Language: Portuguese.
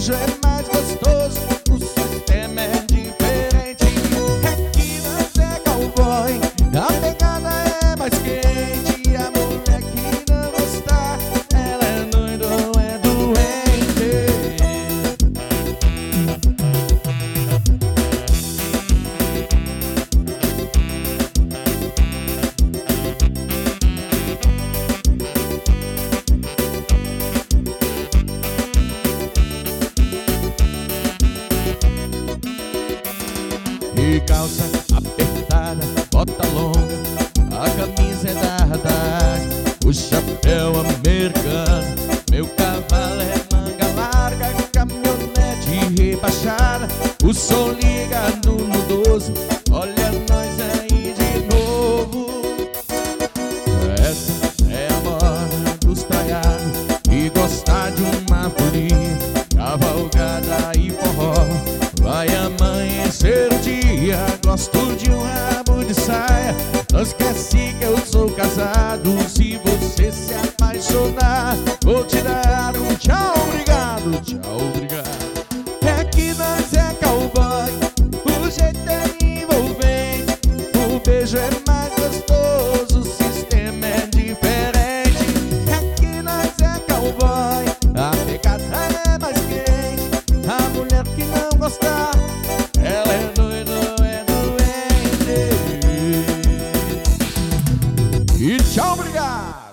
beijo é mais gostoso, o sistema é diferente. Aqui nós é cowboy, a pegada é mais quente. E a mulher que não gostar, ela é doida ou é doente. E calça apertada, bota longa, a camisa é da Haddad, o chapéu americano, meu cavalo é manga larga, caminhonete rebaixada, o som ligado no 12, olha nós aí de novo. Essa é a moda dos traiados e gostar de uma folia, cavalgada e forró. Vai amanhecer o dia, gosto de um rabo de saia. Não esquece que eu sou casado, se você se apaixonar, vou te dar um tchau, obrigado, tchau, obrigado. É que nós é cowboy, o jeito é envolvente, o beijo é mais gostoso, o sistema é diferente. É que nós é cowboy, a pegada é mais quente, a mulher que não gostar, ela é doida ou é doente. E tchau, obrigado.